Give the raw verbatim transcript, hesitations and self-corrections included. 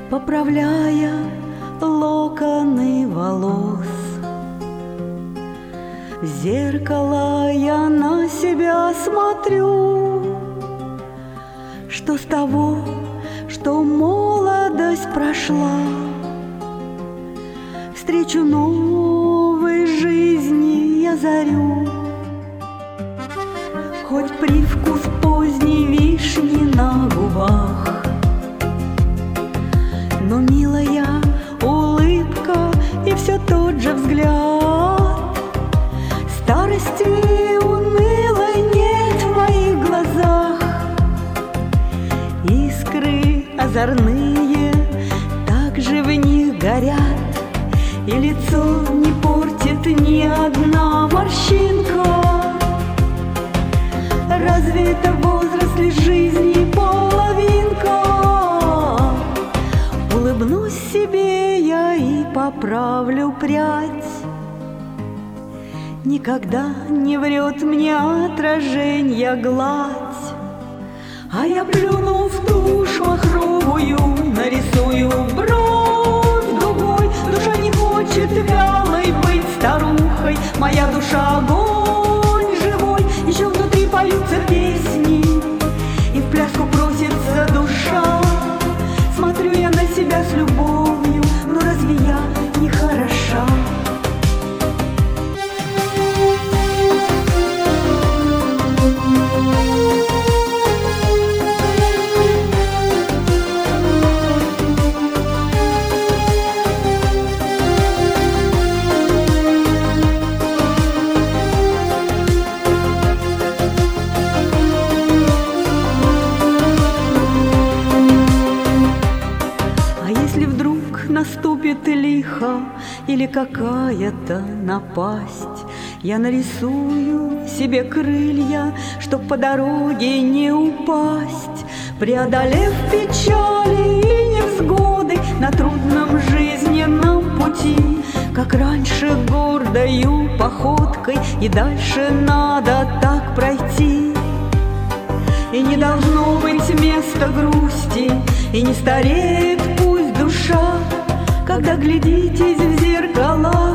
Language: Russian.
поправляя локоны волос. В зеркало я на себя смотрю. Что с того, что молодость прошла? Встречу новой жизни я зарю. Хоть привкус поздней вишни на губах, но милая улыбка и все тот же взгляд. Старости унылой нет в моих глазах. Искры озорные также в них горят, и лицо не портит ни одна морщинка. Разве это возраст ли жизни половинка? Улыбнусь себе я и поправлю прядь. Никогда не врет мне отраженье гладь. А я плюну в тушь махровую, нарисую бровь другой. Душа не хочет вялой быть старухой, моя душа огонь живой. Еще внутри поются песни, и в пляску просится душа. Смотрю я на себя с любовью, но разве я не хороша? Наступит лихо или какая-то напасть, я нарисую себе крылья, чтоб по дороге не упасть. Преодолев печали и невзгоды на трудном жизненном пути, как раньше гордою походкой и дальше надо так пройти. И не должно быть места грусти, и не стареет пусть душа, когда глядитесь в зеркала.